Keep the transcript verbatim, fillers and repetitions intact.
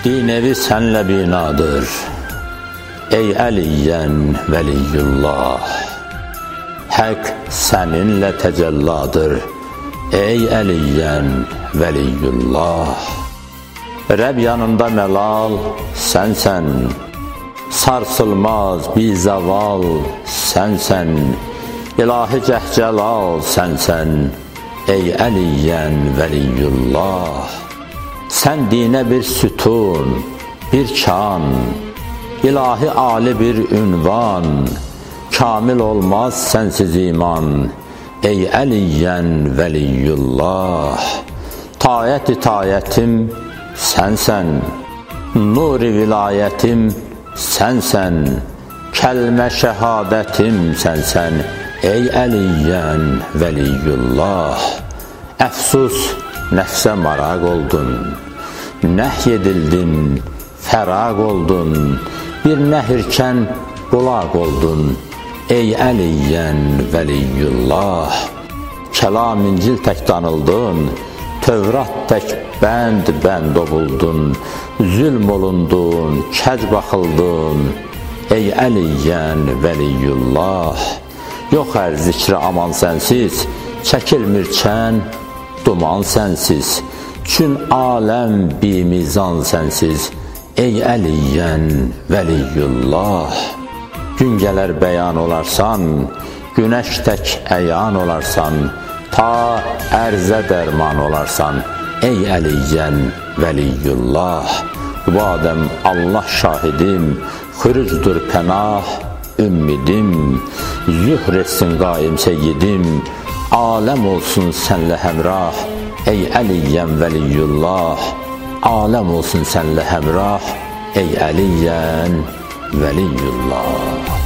Dinevi sənlə binadır, ey Əliyyən Vəliyullah. Həq səninlə təcəlladır, ey Əliyyən Vəliyullah. Rəbb yanında məlal sənsən, sarsılmaz bizaval sənsən, İlahi cəhcəlal sənsən, ey Əliyyən Vəliyullah. Sən dinə bir sütun, bir kan, ilahi ali bir ünvan, kamil olmaz sənsiz iman, ey Əliyyən Vəliyullah. Tayət itayətim sənsən, nur-i vilayətim sənsən, kəlmə şəhadətim sənsən, ey Əliyyən Vəliyullah. Əfsus nəfsə maraq oldun, nəhy edildin, fəraq oldun, bir nəhirkən qulaq oldun, ey Əliyyən Vəliyullah. Kəlam İncil tək danıldın, Tövrat tək bənd bənd ovuldun, zülm olundun, kəc baxıldın, ey Əliyyən Vəliyullah. Yox ər zikri aman sənsiz, çəkilmir çən, duman sənsiz, çün aləm bimizan sənsiz, ey Əliyyən Vəliyullah. Gün gələr bəyan olarsan, günəş tək əyan olarsan, ta ərzə dərman olarsan, ey Əliyyən Vəliyullah. Bu adəm Allah şahidim, xürücdür pənah, ümmidim, zühr etsin qaim seyyidim, aləm olsun sənlə həmrah, ey Əliyyən Vəliyullah. Aləm olsun sənlə həmrah, ey Əliyyən Vəliyullah.